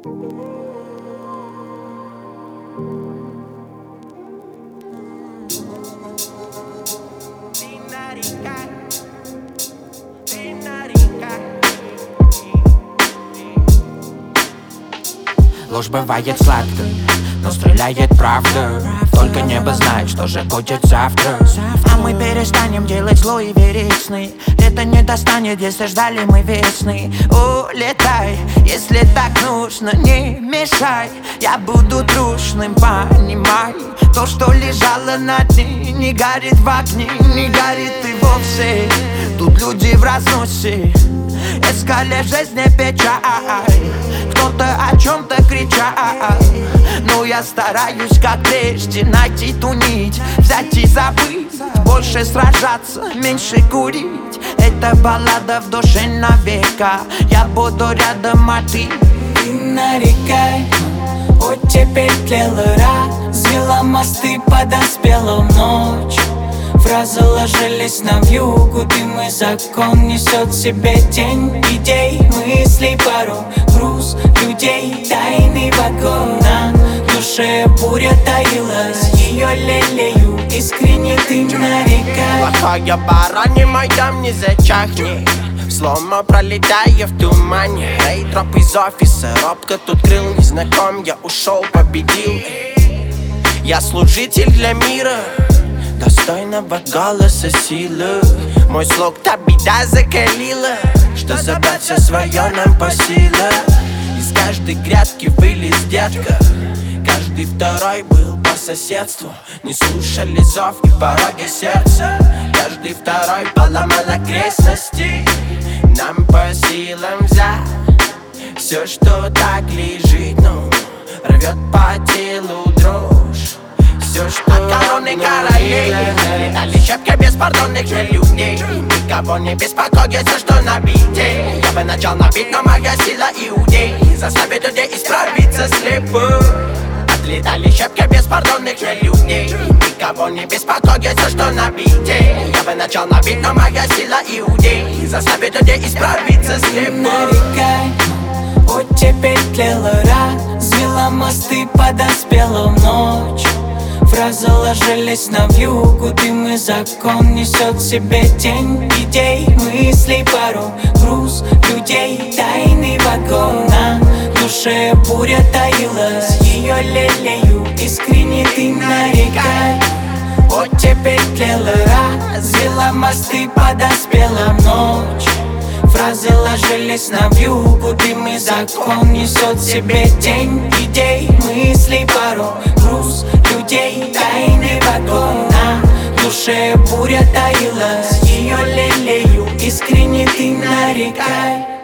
Ложь бывает сладкой, но стреляет правда. Только небо знает, что же будет завтра. А мы перестанем делать зло и верить сны. Лето не достанет, если ждали мы весны. Улетай, если так нужно, не мешай. Я буду трушным, понимай. То, что лежало на дне, не горит в огне, не горит и вовсе. Тут люди в разносе, искали в жизни печаль. Кто-то о чем-то кричал, но я стараюсь, как прежде, найти ту нить, взять и забыть. Больше сражаться, меньше курить. Это баллада в душе навека. Я буду рядом, а ты нарекай. Оттепель тлела, развела мосты, подоспела в ночь. Фразы ложились на вьюгу, дым и закон несет в себе тень идей, мыслей, пару груз людей, тайный вагон. На душе буря таилась, ее лелею, искренне ты нарекай. Плохая пора, не моя, не зачахни. Слома пролетая в тумане. Эй, дроп из офиса, робко тут крыл незнаком. Я ушел, победил. Я служитель для мира, достойного голоса силы. Мой слог та беда закалила, что забрать все свое нам по силам. Из каждой грядки вылез детка, каждый второй был по соседству. Не слушали зов и пороги сердца, каждый второй поломал окрестности. Нам по силам взять все, что так лежит, ну, рвет по телу дрожь. Все, что от короны королей летали щепки беспардонных же людей. Никого не беспокоится, что на бите. Я бы начал набить, но моя сила иудей заставит людей исправиться слепо. Отлетали щепки беспардонных же людей. Никого не беспокоится, что на бите. Я бы начал набить, но моя сила иудей заставит людей исправиться слепо. Нарекай, оттепель тлела, развела мосты, подоспела в ночь. Фразы ложились на вьюгу, дым и закон несет в себе тень идей, мыслей, пару груз людей, тайный вагон. На душе буря таилась, ее лелею, искренне ты нарекай. Оттепель тлела, развела мосты, подоспела в ночь. Фразы ложились на вьюгу, дым и закон несет в себе тень идей, мыслей, пару груз людей, тайный вагон. На душе буря таилась, ее лелею, искренне ты нарекай.